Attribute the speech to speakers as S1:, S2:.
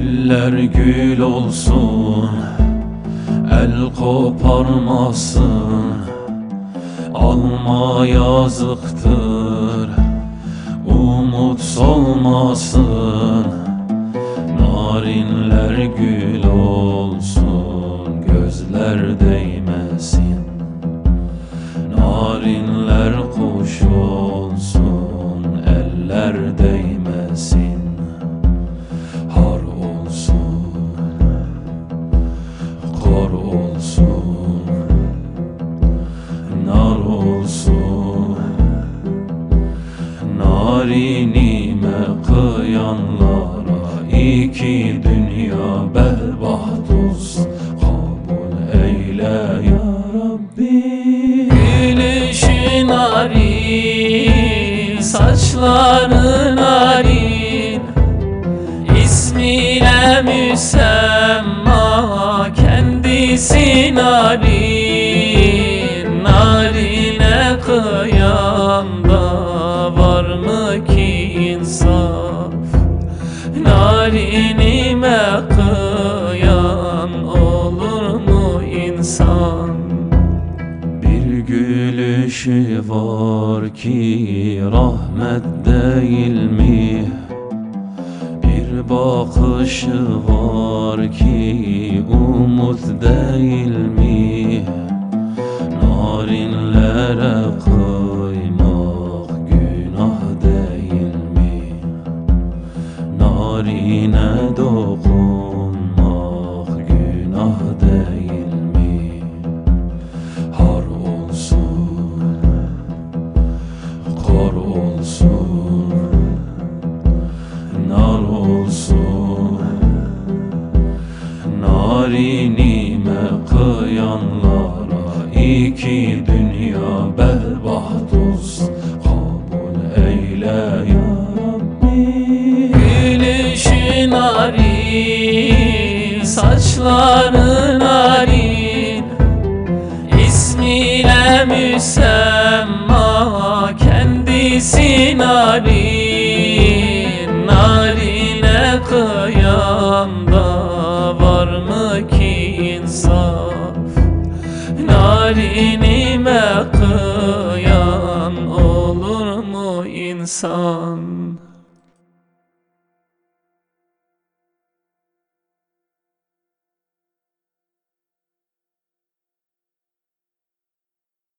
S1: Güller gül olsun, el koparmasın. Alma yazıktır, umut solmasın. Narinler gül olsun, gözler değmesin. Narinler kuş olsun, eller değmesin. Har olsun, kor olsun, nar olsun. Narinime kıyanlara iki dünya berbat olsun. Kabul eyle ya Rabbi. Gülüşü narin, saçları narin, İsmine müsemma, kendisi narin. Narine kıyanda var mı ki insaf? Narinime kıyan olur mu insan? Bir gülüşü var ki rahmet değil mi? Bir bakışı var ki umut değil mi? Narinlere kıymak günah değil mi? Narine dokunmak günah değil mi? Har olsun, kor olsun, nar olsun. Narinime kıyanlara iki dünya berbat olsun. Kabul eyle ya Rabbi. Gülüşü narin, saçları narin, İsmine müsemma, kendisi narin. Narine kıyanda var mı ki insaf? Narinime kıyan olur mu insan?